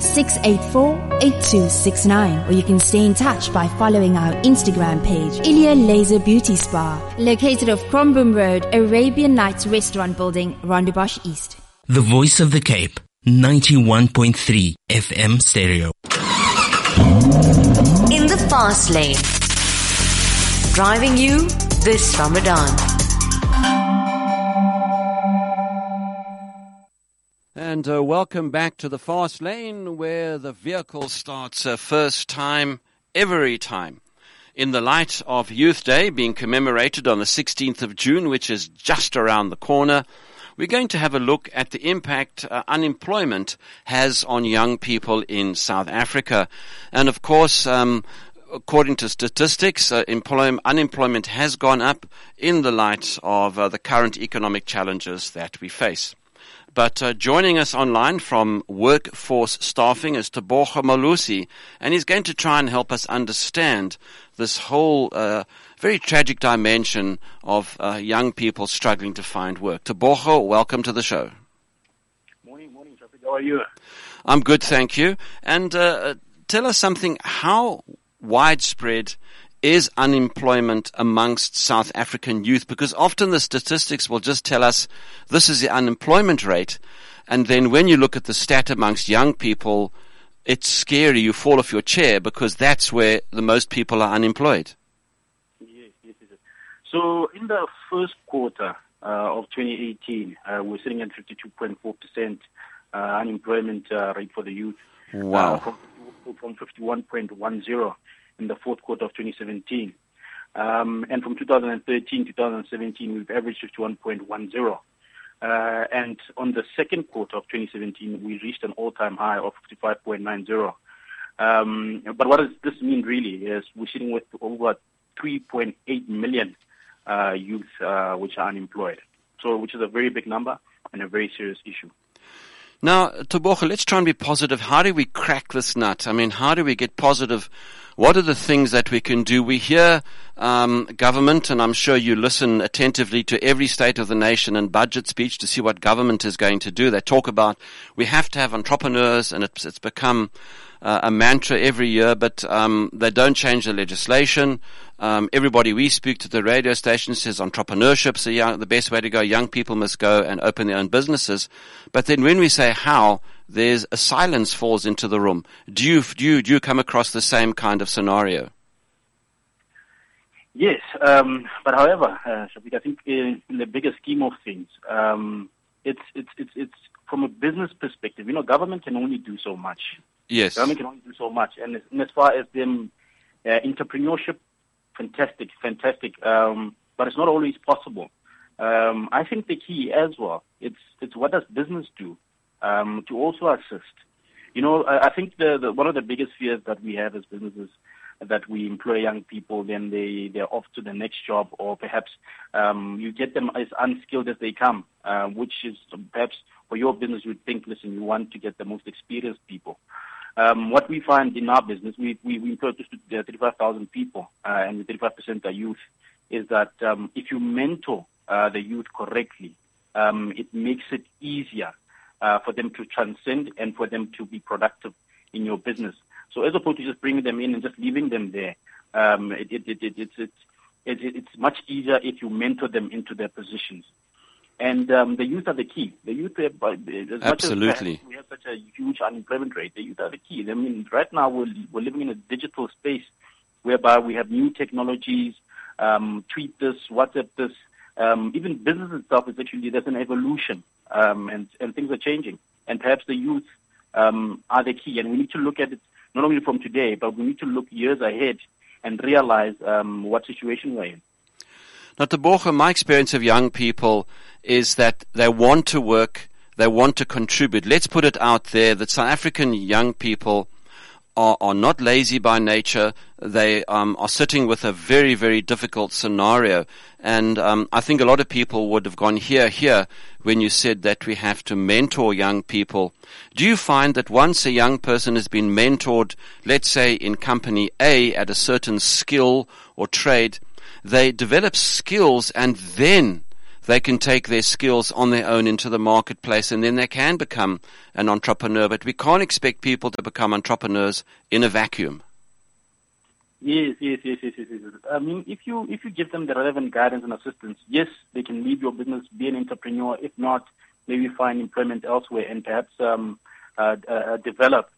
684-8269, or you can stay in touch by following our Instagram page, Ilia Laser Beauty Spa, located off Cromboom Road, Arabian Nights Restaurant Building, Rondebosch East. The Voice of the Cape, 91.3 FM stereo. In the fast lane, driving you this Ramadan. And welcome back to the fast lane, where the vehicle starts first time, every time. In the light of Youth Day being commemorated on the 16th of June, which is just around the corner, we're going to have a look at the impact unemployment has on young people in South Africa. And of course, according to statistics, unemployment has gone up in the light of the current economic challenges that we face. But joining us online from Workforce Staffing is Tebogo Malusi, and he's going to try and help us understand this whole very tragic dimension of young people struggling to find work. Tebogo, welcome to the show. Morning, Traffic. How are you? I'm good, thank you. And tell us something, how widespread is unemployment amongst South African youth? Because often the statistics will just tell us this is the unemployment rate, and then when you look at the stat amongst young people, it's scary. You fall off your chair because that's where the most people are unemployed. Yes. So in the first quarter of 2018, we're sitting at 52.4% unemployment rate for the youth. Wow. From 51.10 in the fourth quarter of 2017. And from 2013 to 2017, we've averaged 51.10. And on the second quarter of 2017, we reached an all-time high of 55.90. But what does this mean really is we're sitting with over 3.8 million youth which are unemployed. So which is a very big number and a very serious issue. Now, Tebogo, let's try and be positive. How do we crack this nut? I mean, how do we get positive? What are the things that we can do? We hear government, and I'm sure you listen attentively to every State of the Nation and budget speech to see what government is going to do. They talk about we have to have entrepreneurs, and it's become a mantra every year, but they don't change the legislation. Everybody we speak to the radio station says entrepreneurship's the best way to go. Young people must go and open their own businesses. But then when we say how, there's a silence falls into the room. Do you come across the same kind of scenario? Yes, but however, Shafiq, I think in the bigger scheme of things, it's from a business perspective. Government can only do so much. Yes, government can only do so much, and as far as them entrepreneurship, fantastic, but it's not always possible. I think the key as well, it's what does business do to also assist. I think the one of the biggest fears that we have as businesses that we employ young people, then they're off to the next job, or perhaps you get them as unskilled as they come, which is perhaps for your business you would think, listen, you want to get the most experienced people. What we find in our business, we employ close to 35,000 people, and 35% are youth, is that if you mentor the youth correctly, it makes it easier for them to transcend and for them to be productive in your business. So as opposed to just bringing them in and just leaving them there, it's much easier if you mentor them into their positions. And the youth are the key. The youth, absolutely. We have such a huge unemployment rate. The youth are the key. I mean, right now we're living in a digital space whereby we have new technologies, tweet this, WhatsApp this. Even business itself is actually, there's an evolution, and things are changing. And perhaps the youth are the key. And we need to look at it not only from today, but we need to look years ahead and realize what situation we're in. Now, Tebogo, my experience of young people is that they want to work, they want to contribute. Let's put it out there that South African young people are not lazy by nature. They are sitting with a very, very difficult scenario. And I think a lot of people would have gone here when you said that we have to mentor young people. Do you find that once a young person has been mentored, let's say in company A at a certain skill or trade, they develop skills and then they can take their skills on their own into the marketplace, and then they can become an entrepreneur. But we can't expect people to become entrepreneurs in a vacuum. Yes. I mean, if you give them the relevant guidance and assistance, yes, they can leave your business, be an entrepreneur. If not, maybe find employment elsewhere and perhaps develop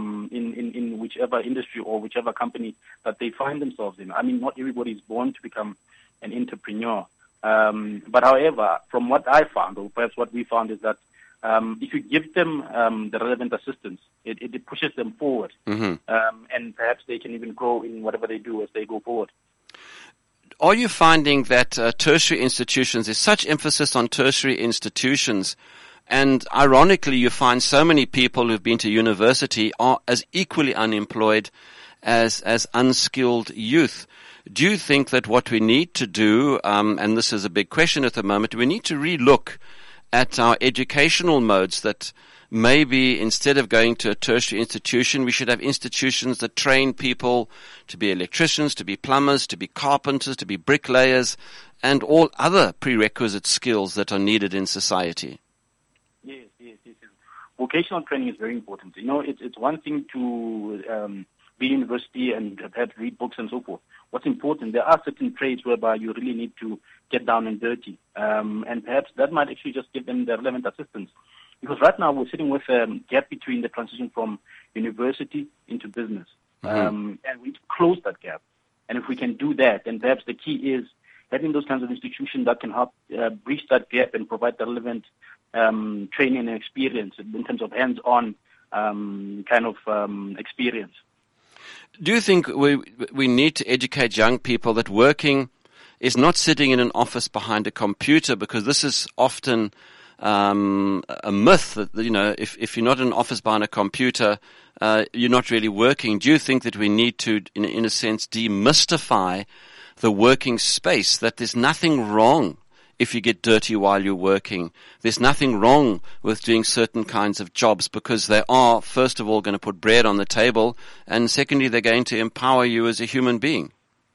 in whichever industry or whichever company that they find themselves in. I mean, not everybody is born to become an entrepreneur. But however, from what I found, or perhaps what we found, is that if you give them the relevant assistance, it pushes them forward. And perhaps they can even grow in whatever they do as they go forward. Are you finding that tertiary institutions, there's such emphasis on tertiary institutions, and ironically you find so many people who've been to university are as equally unemployed as unskilled youth? Do you think that what we need to do, and this is a big question at the moment, we need to relook at our educational modes, that maybe instead of going to a tertiary institution, we should have institutions that train people to be electricians, to be plumbers, to be carpenters, to be bricklayers, and all other prerequisite skills that are needed in society? Yes. Vocational training is very important. You know, it's one thing to be in university and perhaps read books and so forth. What's important, there are certain trades whereby you really need to get down and dirty. And perhaps that might actually just give them the relevant assistance. Because right now we're sitting with a gap between the transition from university into business. And we need to close that gap. And if we can do that, then perhaps the key is having those kinds of institutions that can help breach that gap and provide the relevant training and experience in terms of hands-on experience. Do you think we need to educate young people that working is not sitting in an office behind a computer? Because this is often a myth that, you know, if you're not in an office behind a computer, you're not really working. Do you think that we need to, in a sense, demystify the working space, that there's nothing wrong if you get dirty while you're working? There's nothing wrong with doing certain kinds of jobs, because they are, first of all, going to put bread on the table, and secondly, they're going to empower you as a human being.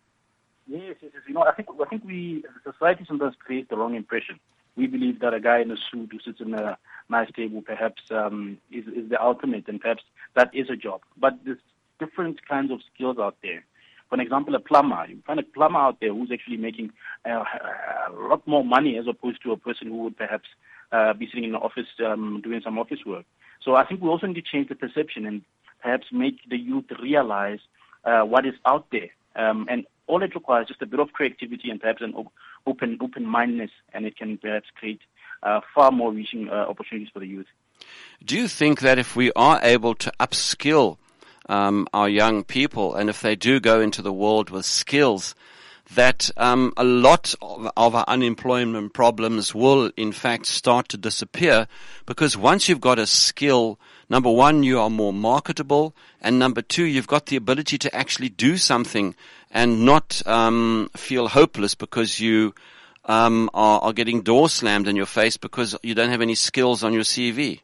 Yes. You know, I think we, society sometimes creates the wrong impression. We believe that a guy in a suit who sits in a nice table perhaps is the ultimate, and perhaps that is a job. But there's different kinds of skills out there. For example, a plumber. You find a plumber out there who's actually making a lot more money as opposed to a person who would perhaps be sitting in the office doing some office work. So I think we also need to change the perception and perhaps make the youth realize what is out there. And all it requires is just a bit of creativity and perhaps an open-mindedness, and it can perhaps create far more reaching opportunities for the youth. Do you think that if we are able to upskill our young people, and if they do go into the world with skills, that a lot of our unemployment problems will in fact start to disappear? Because once you've got a skill, number one, you are more marketable, and number two, you've got the ability to actually do something and not feel hopeless because you are getting doors slammed in your face because you don't have any skills on your CV.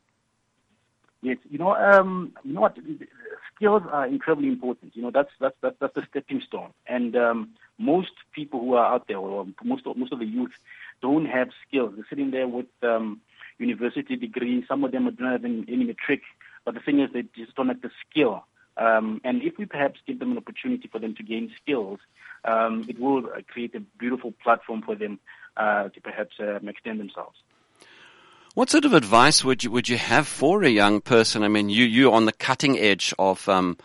Yes, you know what? Skills are incredibly important. You know, that's the stepping stone. And most people who are out there, or most of the youth, don't have skills. They're sitting there with university degrees. Some of them don't have any matric. But the thing is, they just don't have the skill. And if we perhaps give them an opportunity for them to gain skills, it will create a beautiful platform for them to perhaps extend themselves. What sort of advice would you have for a young person? I mean, you're on the cutting edge of,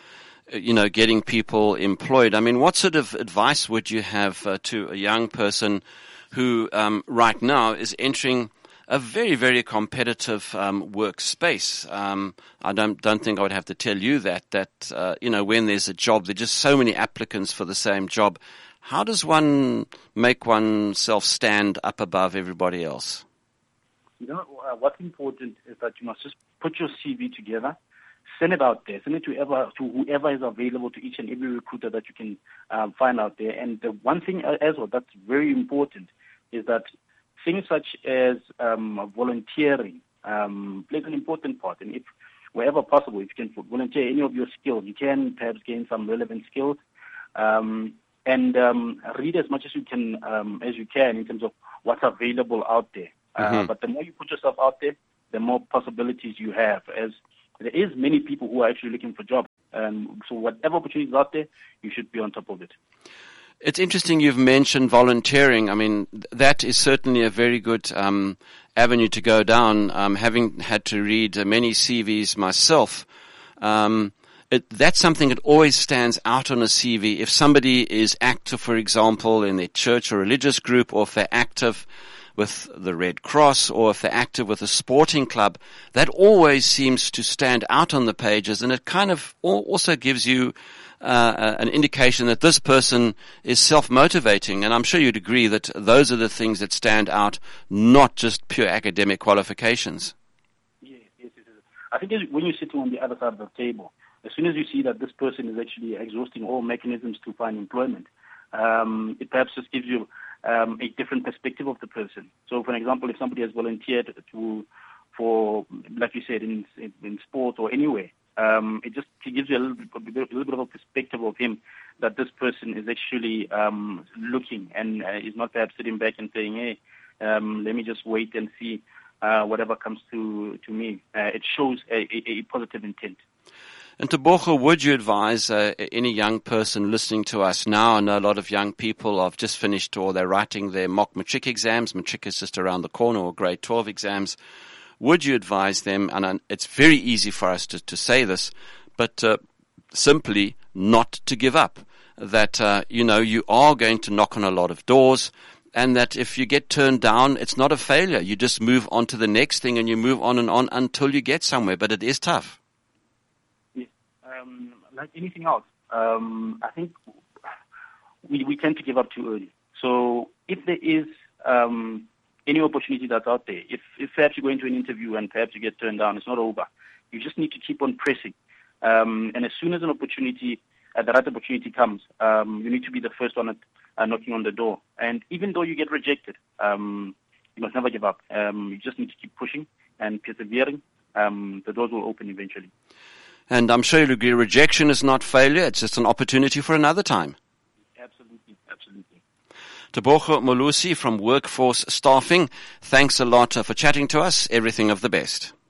getting people employed. I mean, what sort of advice would you have to a young person who right now is entering a very, very competitive workspace? I don't think I would have to tell you that when there's a job, there are just so many applicants for the same job. How does one make oneself stand up above everybody else? You know, what's important is that you must just put your CV together, send it out there, send it to whoever is available, to each and every recruiter that you can find out there. And the one thing as well that's very important is that things such as volunteering plays an important part. And if wherever possible, if you can volunteer any of your skills, you can perhaps gain some relevant skills. And read as much as you can in terms of what's available out there. But the more you put yourself out there, the more possibilities you have, as there is many people who are actually looking for jobs. So whatever opportunity is out there, you should be on top of it. It's interesting you've mentioned volunteering. I mean, that is certainly a very good avenue to go down. Having had to read many CVs myself, that's something that always stands out on a CV. If somebody is active, for example, in their church or religious group, or if they're active with the Red Cross, or if they're active with a sporting club, that always seems to stand out on the pages, and it kind of also gives you an indication that this person is self-motivating. And I'm sure you'd agree that those are the things that stand out, not just pure academic qualifications. Yes. I think when you're sitting on the other side of the table, as soon as you see that this person is actually exhausting all mechanisms to find employment, it perhaps just gives you a different perspective of the person. So, for example, if somebody has volunteered for, like you said, in sport or anywhere, it gives you a little bit of a perspective of him, that this person is actually looking and is not perhaps sitting back and saying, hey, let me just wait and see whatever comes to me. It shows a positive intent. And Tebogo, would you advise any young person listening to us now? I know a lot of young people have just finished, or they're writing their mock matric exams. Matric is just around the corner, or grade 12 exams. Would you advise them, and it's very easy for us to say this, but simply not to give up, that, you are going to knock on a lot of doors, and that if you get turned down, it's not a failure. You just move on to the next thing, and you move on and on until you get somewhere, but it is tough. Like anything else, I think we tend to give up too early. So if there is any opportunity that's out there, if perhaps you go into an interview and perhaps you get turned down, it's not over. You just need to keep on pressing. And as soon as the right opportunity comes, you need to be the first one knocking on the door. And even though you get rejected, you must never give up. You just need to keep pushing and persevering. The doors will open eventually. And I'm sure you'll agree, rejection is not failure. It's just an opportunity for another time. Absolutely. Tebogo Molusi from Workforce Staffing, thanks a lot for chatting to us. Everything of the best.